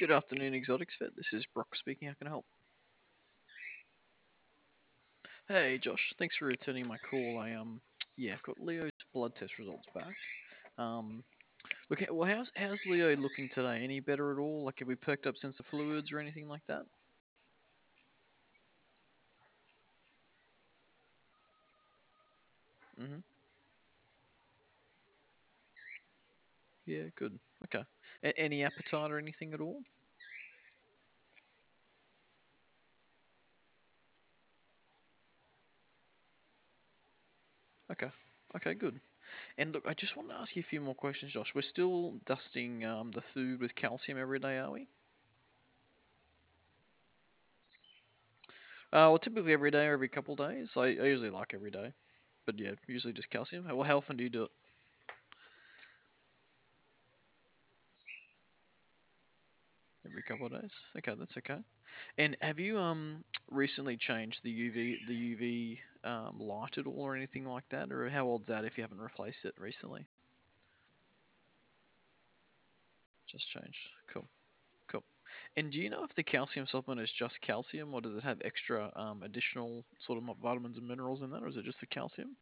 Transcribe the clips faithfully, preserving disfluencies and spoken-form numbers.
Good afternoon, Exotics Vet. This is Brock speaking. How can I help? Hey, Josh. Thanks for returning my call. I um, yeah, I've got Leo's blood test results back. Um, look, well, how's how's Leo looking today? Any better at all? Like, have we perked up sense of fluids or anything like that? Mm-hmm. Yeah, good. Okay. A- any appetite or anything at all? Okay. Okay, good. And look, I just want to ask you a few more questions, Josh. We're still dusting um the food with calcium every day, are we? Uh, well, typically every day or every couple days. I, I usually like every day. But yeah, usually just calcium. Well, how often do you do it? Every couple of days. Okay, that's okay. And have you um recently changed the U V the U V um, light at all or anything like that, or how old's that if you haven't replaced it recently? Just changed. Cool, cool. And do you know if the calcium supplement is just calcium, or does it have extra um additional sort of vitamins and minerals in that, or is it just the calcium?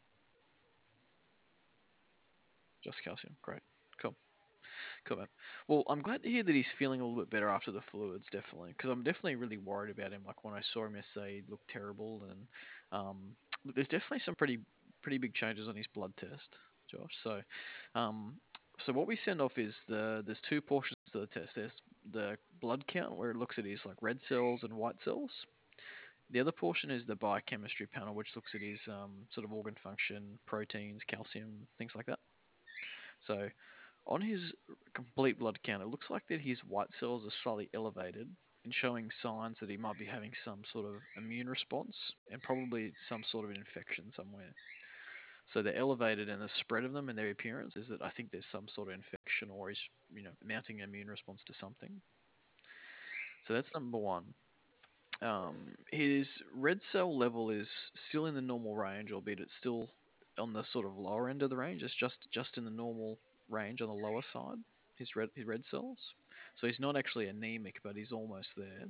Just calcium. Great. Cool. Cool, man. Well, I'm glad to hear that he's feeling a little bit better after the fluids, definitely, because I'm definitely really worried about him. Like when I saw him yesterday, he looked terrible, and um, there's definitely some pretty pretty big changes on his blood test, Josh. So, um, so what we send off is the there's two portions to the test. There's the blood count where it looks at his like red cells and white cells. The other portion is the biochemistry panel, which looks at his um, sort of organ function, proteins, calcium, things like that. So on his complete blood count, it looks like that his white cells are slightly elevated and showing signs that he might be having some sort of immune response and probably some sort of infection somewhere. So they're elevated, and the spread of them and their appearance is that I think there's some sort of infection or he's, you know, mounting an immune response to something. So that's number one. Um, his red cell level is still in the normal range, albeit it's still on the sort of lower end of the range. It's just just in the normal range on the lower side. His red his red cells. So he's not actually anemic, but he's almost there.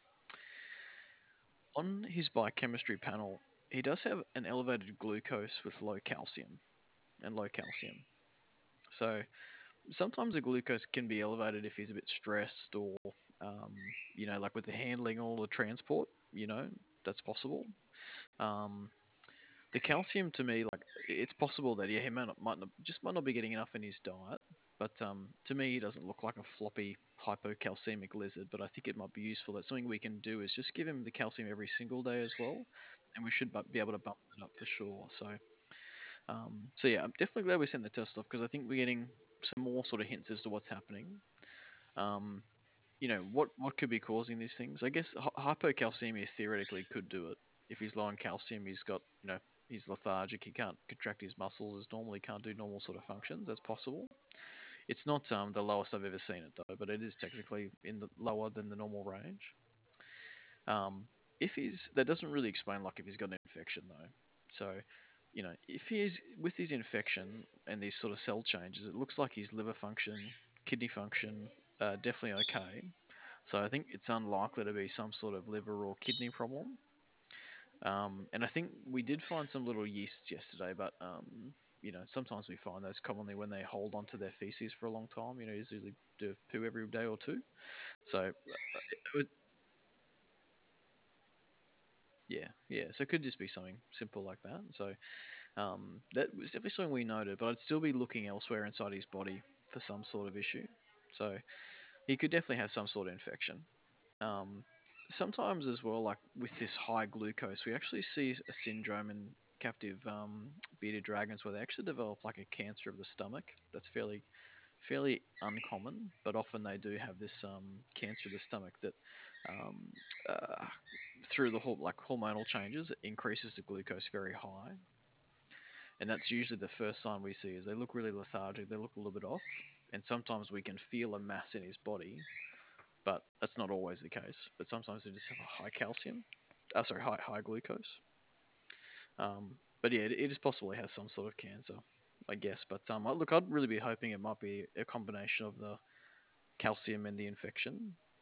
On his biochemistry panel, he does have an elevated glucose with low calcium and low calcium. So sometimes the glucose can be elevated if he's a bit stressed or, um, you know, like with the handling all the transport. You know, that's possible. Um, the calcium to me, like it's possible that yeah, he might not, might not just might not be getting enough in his diet. But um, to me, he doesn't look like a floppy hypocalcemic lizard. But I think it might be useful. That something we can do is just give him the calcium every single day as well, and we should bu- be able to bump it up for sure. So, um, so yeah, I'm definitely glad we sent the test off because I think we're getting some more sort of hints as to what's happening. Um, you know, what what could be causing these things? I guess hy- hypocalcemia theoretically could do it. If he's low in calcium, he's got, you know, he's lethargic. He can't contract his muscles as normal. He can't do normal sort of functions. That's possible. It's not um, the lowest I've ever seen it though, but it is technically in the lower than the normal range. Um, if he's that doesn't really explain like if he's got an infection though. So, you know, if he's with his infection and these sort of cell changes, it looks like his liver function, kidney function, uh, definitely okay. So I think it's unlikely to be some sort of liver or kidney problem. Um, and I think we did find some little yeasts yesterday, but um, you know, sometimes we find those commonly when they hold onto their feces for a long time. You know, usually do poo every day or two. So uh, it would, yeah, yeah. So it could just be something simple like that. So um, that was definitely something we noted, but I'd still be looking elsewhere inside his body for some sort of issue. So he could definitely have some sort of infection. Um, Sometimes as well, like with this high glucose, we actually see a syndrome in captive um, bearded dragons where they actually develop like a cancer of the stomach. That's fairly fairly uncommon, but often they do have this um, cancer of the stomach that um, uh, through the whole like hormonal changes it increases the glucose very high, and that's usually the first sign we see is they look really lethargic, they look a little bit off, and sometimes we can feel a mass in his body, but that's not always the case. But sometimes they just have a high calcium, uh, sorry, high high glucose. Um, but yeah, it, it is possible he has some sort of cancer, I guess. But um, look, I'd really be hoping it might be a combination of the calcium and the infection.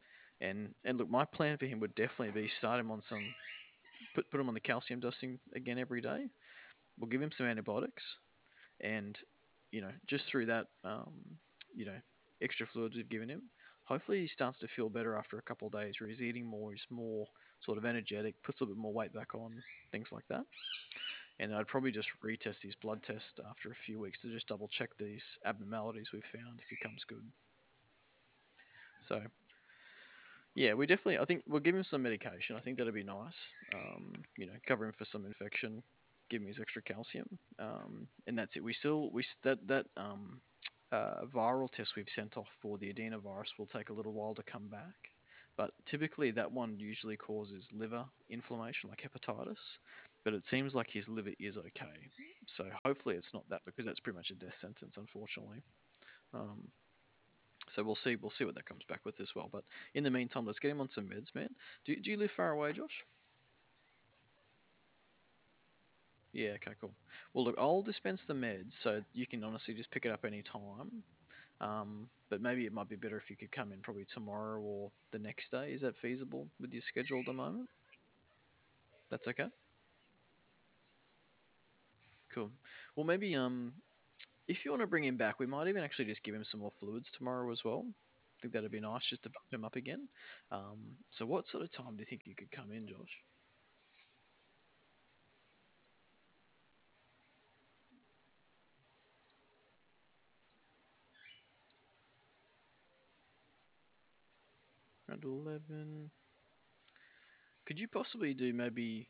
And and look, my plan for him would definitely be start him on some put put him on the calcium dosing again every day. We'll give him some antibiotics, and you know just through that, um, you know, extra fluids we've given him. Hopefully, he starts to feel better after a couple of days, where he's eating more, he's more sort of energetic, puts a little bit more weight back on, things like that. And I'd probably just retest his blood test after a few weeks to just double check these abnormalities we've found if he comes good. So yeah, we definitely. I think we'll give him some medication. I think that'd be nice. Um, you know, cover him for some infection, give him his extra calcium, um, and that's it. We still we that that um, uh, viral test we've sent off for the adenovirus will take a little while to come back, but typically that one usually causes liver inflammation, like hepatitis. But it seems like his liver is okay, so hopefully it's not that because that's pretty much a death sentence, unfortunately. Um, so we'll see. We'll see what that comes back with as well. But in the meantime, let's get him on some meds, man. Do Do you live far away, Josh? Yeah. Okay. Cool. Well, look, I'll dispense the meds, so you can honestly just pick it up any time. Um, but maybe it might be better if you could come in probably tomorrow or the next day. Is that feasible with your schedule at the moment? That's okay. Cool. Well, maybe um, if you want to bring him back, we might even actually just give him some more fluids tomorrow as well. I think that'd be nice just to bump him up again. Um, so what sort of time do you think you could come in, Josh? Around eleven. Could you possibly do maybe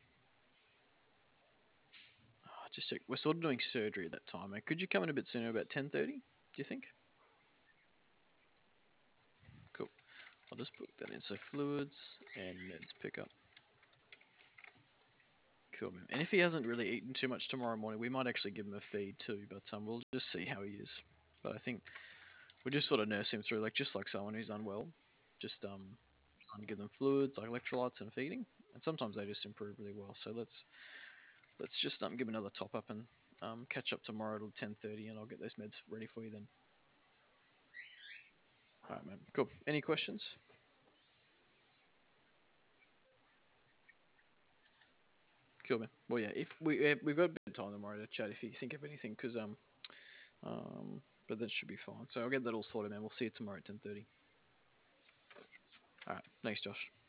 oh, just check? We're sort of doing surgery at that time. Mate. Could you come in a bit sooner, about ten thirty? Do you think? Cool. I'll just put that in. So fluids and meds pickup. Cool, man. And if he hasn't really eaten too much tomorrow morning, we might actually give him a feed too. But um, we'll just see how he is. But I think we just sort of nurse him through, like just like someone who's unwell. Just um, trying to give them fluids, like electrolytes, and feeding. And sometimes they just improve really well. So let's let's just um give him another top up and um catch up tomorrow at ten thirty, and I'll get those meds ready for you then. All right, man. Cool. Any questions? Cool, man. Well, yeah. If we eh, we've got a bit of time tomorrow to chat if you think of anything, because um um, but that should be fine. So I'll get that all sorted, man. We'll see you tomorrow at ten thirty. All right. Thanks, Josh.